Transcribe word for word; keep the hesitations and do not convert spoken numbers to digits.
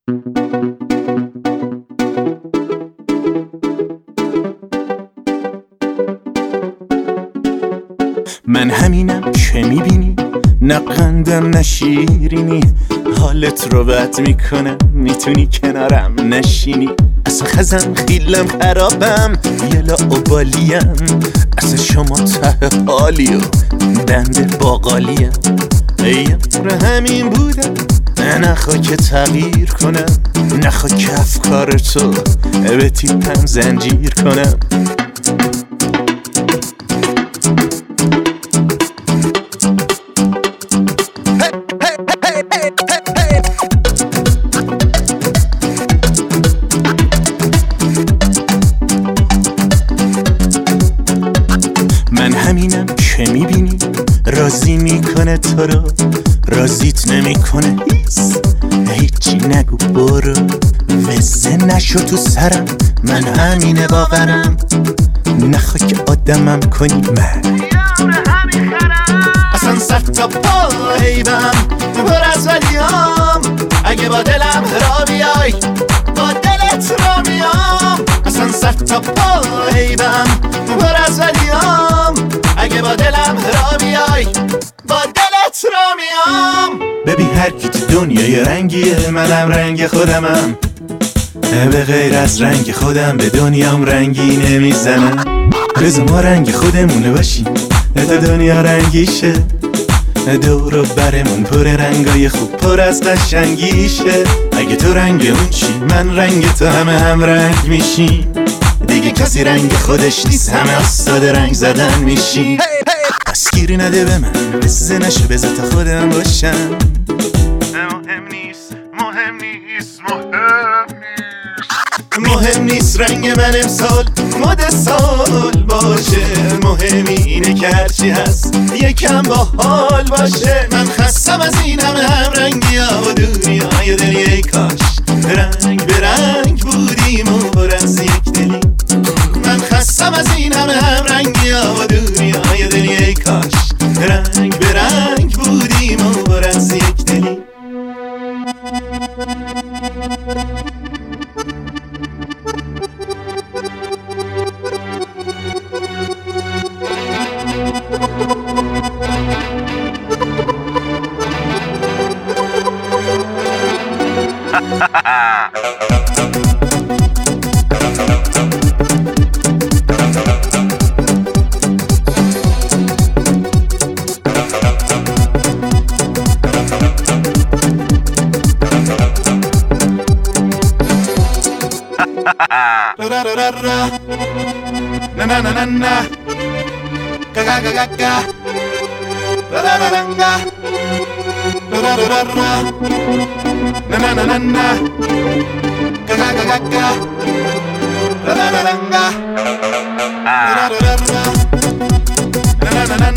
من همینم که میبینی، نه قندم نه شیرینی، حالت رو بد میکنه، میتونی کنارم نشینی. اصلا خزم خیلم خرابم، یه لاوبالیم، اصلا شما ته حالی و بنده باقالیم. یار همین بودم، نخوا که تغییر کنم، نخوا که افکار تو به تیپم زنجیر کنم. من همینم که میبینی، راضی میکنه تو رو، راضیت نمیکنه هیس، هیچی نگو برو، وزه نشو تو سرم، من همینه باورم، نخوا که آدمم کنی من اصلا سخت تا پایبم پر از ولیام. اگه با دلم را بیای با دلت را میام، اصلا سخت تا پایبم پر از ولیام. اگه با دلم را بیای با دلت را میام. ببین هر کی تو دنیای رنگیه، منم رنگ خودمم، به غیر از رنگ خودم به دنیام رنگی نمیزنم. بذار ما رنگ خودمونه باشیم تا دنیا رنگیشه، دور و برمون پر رنگای خوب پر از قشنگیشه. اگه تو رنگ اون چی، من رنگ تو، همه هم رنگ میشیم دیگه. کسی رنگ خودش نیست، همه استاد رنگ زدن میشیم. پس گیری نده به من، بزه نشه بذار تا خودم باشم. مهم نیست مهم نیست مهم نیست مهم نیست رنگ من امسال مد سال باشه. مهم اینه که هرچی هست یکم با حال باشه. من خستم از این همه هم رنگی ها و دنیای دلی، ای کاش رنگ به رنگ بودیم و پر از یک دلی. من خستم از این همه هم رنگی ها و دنیای دلی، ای کاش رنگ به رنگ بودیم و پر از یک دلی. Na na na na na, ga ga ga ga ga, la la la la, la la la la, na na na na na, ga ga ga ga ga, la la la la, la la la la, na na na na.